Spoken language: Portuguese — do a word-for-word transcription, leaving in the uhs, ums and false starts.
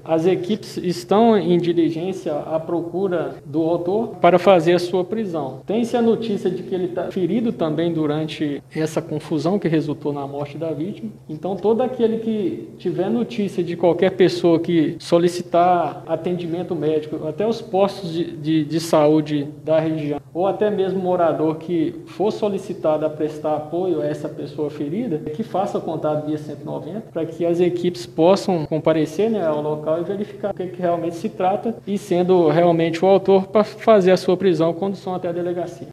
As equipes estão em diligência à procura do autor para fazer a sua prisão. Tem-se a notícia de que ele está ferido também durante essa confusão que resultou na morte da vítima. Então, todo aquele que tiver notícia de qualquer pessoa que solicitar atendimento médico, até os postos de, de, de saúde da região, ou até mesmo morador que for solicitado a prestar apoio a essa pessoa ferida, que faça contato via cento e noventa, para que as equipes possam comparecer, né, ao local e verificar o que, que realmente se trata, e sendo realmente o autor, para fazer a sua prisão, condução até a delegacia.